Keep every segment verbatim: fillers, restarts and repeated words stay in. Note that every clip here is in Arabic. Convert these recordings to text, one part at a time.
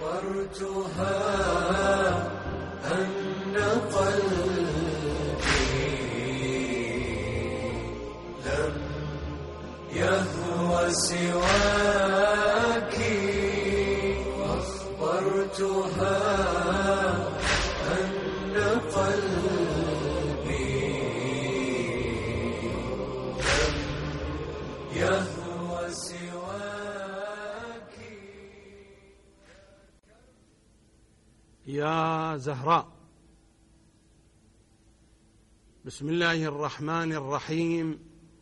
أخبرتها أن قلبي لم يهوى سواك، أخبرتها أن قلبي لم يهوى سواك. يا زهراء، بسم الله الرحمن الرحيم.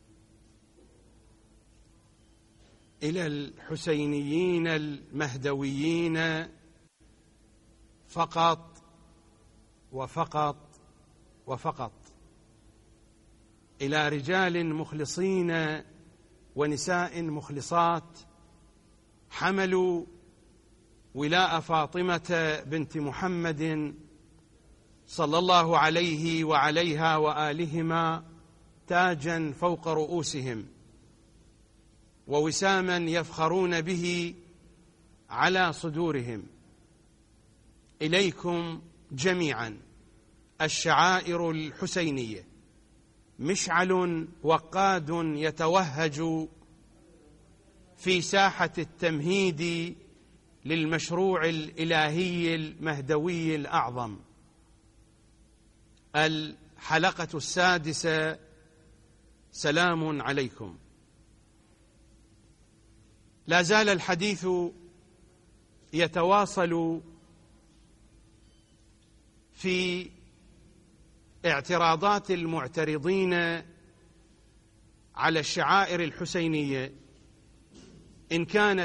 إلى الحسينيين المهدويين فقط وفقط وفقط، إلى رجال مخلصين ونساء مخلصات حملوا ولاء فاطمة بنت محمد صلى الله عليه وعليها وآلهما تاجا فوق رؤوسهم، ووساما يفخرون به على صدورهم. إليكم جميعا الشعائر الحسينية، مشعل وقاد يتوهج في ساحة التمهيد للمشروع الإلهي المهدوي الأعظم. الحلقة السادسة. سلام عليكم. لا زال الحديث يتواصل في اعتراضات المعترضين على الشعائر الحسينية، إن كانت